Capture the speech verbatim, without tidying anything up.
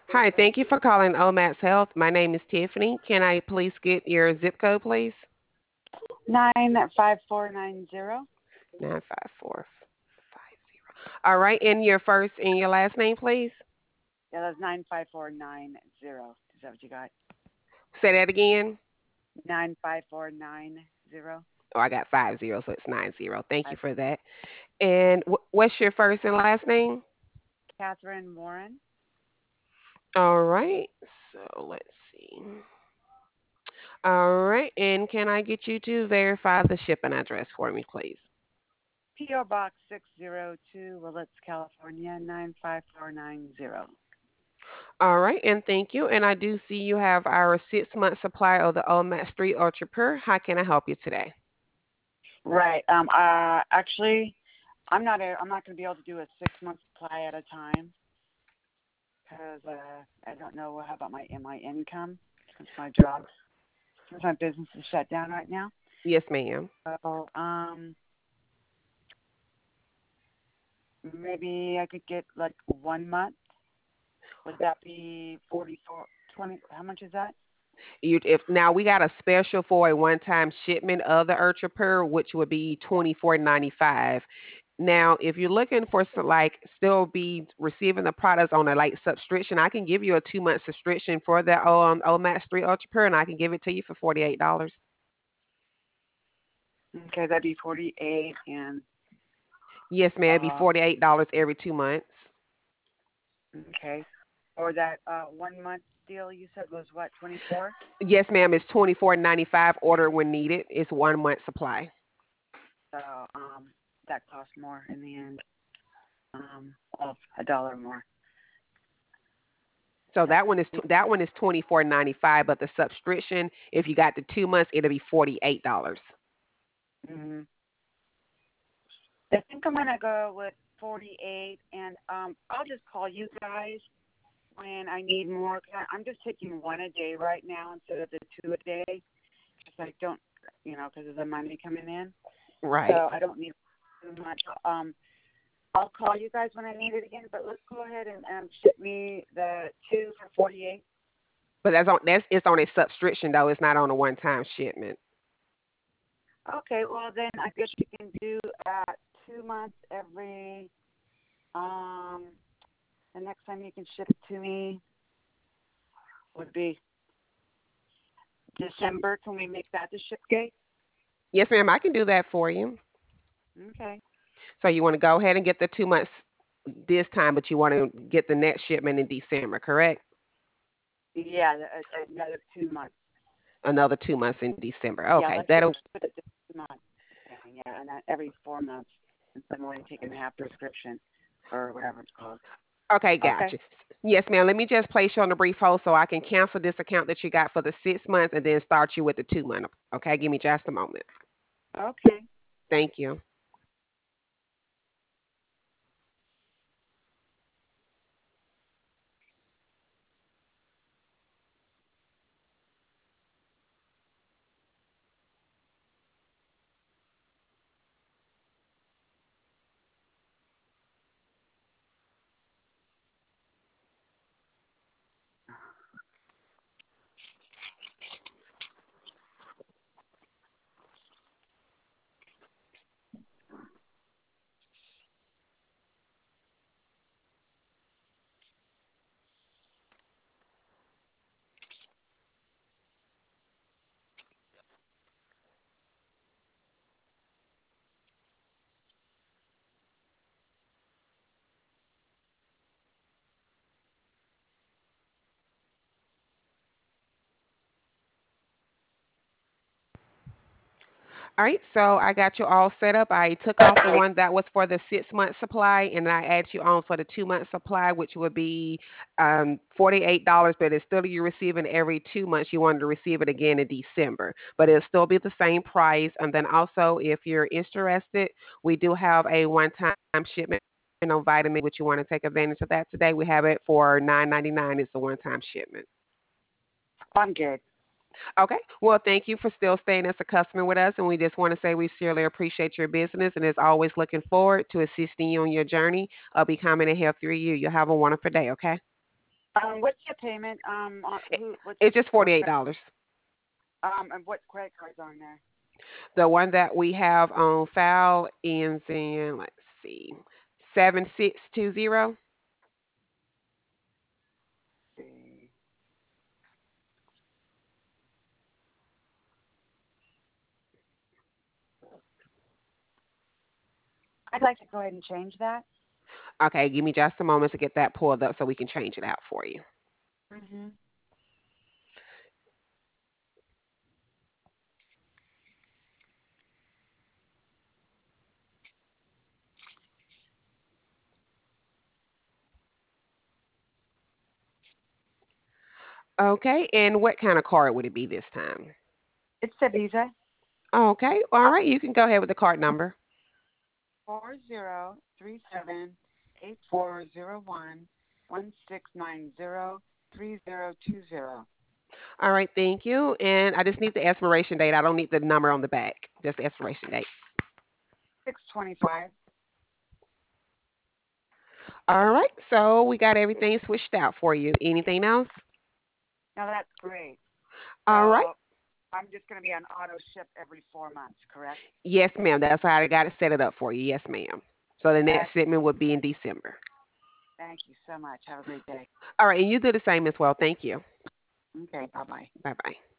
Hi, thank you for calling Omax Health. My name is Tiffany. Can I please get your zip code, please? Nine five four nine zero. Nine five four five zero. All right, and your first and your last name, please. Yeah, that's nine five four nine zero. Is that what you got? Say that again. Nine five four nine zero. Oh, I got five zero, so it's nine zero. Thank you Five. for that. And wh- what's your first and last name? Catherine Warren. All right, so let's see. All right, and can I get you to verify the shipping address for me, please? P O Box six zero two, Willits, California nine five four nine zero. All right, and thank you. And I do see you have our six month supply of the Omat Street Ultra Pure. How can I help you today? Right. Um. Uh. Actually, I'm not. A, I'm not going to be able to do a six month supply at a time because uh, I don't know how about my my income since my job since my business is shut down right now. Yes, ma'am. So um, maybe I could get like one month. Would that be forty-four, twenty? How much is that? You if now we got a special for a one time shipment of the Ultra Pure, which would be twenty four ninety five. Now, if you're looking for some, like still be receiving the products on a like subscription, I can give you a two month subscription for that um Omat Street Ultra Pure, and I can give it to you for forty eight dollars. Okay, that'd be forty-eight and Yes, ma'am. It'd be uh forty eight dollars every two months. okay. Or that uh one month deal you said was what, twenty-four? Yes, ma'am. It's twenty four ninety five. Order when needed. It's one month supply. So um that costs more in the end. Um of a dollar more. So That's that one is tw- that one is twenty four ninety five, but the subscription, if you got the two months, it'll be forty eight dollars. mm I think I'm gonna go with forty-eight, and um I'll just call you guys when I need more. 'Cause I- I'm just taking one a day right now instead of the two a day. Because I don't, you know, because of the money coming in. Right. So I don't need too much. Um, I'll call you guys when I need it again. But let's go ahead and um, ship me the two for forty-eight. But that's on that's it's on a subscription though. It's not on a one time shipment. Okay, well then I guess you can do uh, two months every. Um, the next time you can ship it to me would be December. Can we make that the ship date? Yes, ma'am. I can do that for you. Okay. So you want to go ahead and get the two months this time, but you want to get the next shipment in December, correct? Yeah, the, uh, another two months. Another two months in December. Yeah, Okay, let's just that'll. put it to two months. Okay, yeah, and not every four months since I'm only taking half prescription or whatever it's called. Okay, Okay. gotcha. S- Yes, ma'am. Let me just place you on a brief hold so I can cancel this account that you got for the six months and then start you with the two month. Okay, give me just a moment. Okay. Thank you. All right, so I got you all set up. I took off the one that was for the six month supply, and I add you on for the two month supply, which would be um, forty-eight dollars. But it's still you receiving every two months. You wanted to receive it again in December, but it'll still be the same price. And then also, if you're interested, we do have a one time shipment on vitamin, which you want to take advantage of that today. We have it for nine ninety-nine. It's a one time shipment. I'm good. Okay. Well, thank you for still staying as a customer with us. And we just want to say we sincerely appreciate your business and is always looking forward to assisting you on your journey of becoming a healthier you. You have a wonderful day, okay? Um, what's the payment? Um, on, It- who? What's It's just what? forty-eight dollars. Um, and what credit cards on there? The one that we have on file ends in, let's see, seven six two zero. See, I'd like to go ahead and change that. Okay, give me just a moment to get that pulled up so we can change it out for you. Mhm. Okay, and what kind of card would it be this time? It's a Visa. Okay, all Uh, right, you can go ahead with the card number. four zero three seven eight four zero one one six nine zero three zero two zero. All right, thank you. And I just need the expiration date. I don't need the number on the back, just the expiration date. Six twenty five. All right, so we got everything switched out for you. Anything else? Now that's great. All right. So I'm just going to be on auto ship every four months, correct? Yes, ma'am. That's how I got it set it up for you. Yes, ma'am. So the next Excellent. shipment would be in December. Thank you so much. Have a great day. All right, and you do the same as well. Thank you. Okay. Bye bye. Bye bye.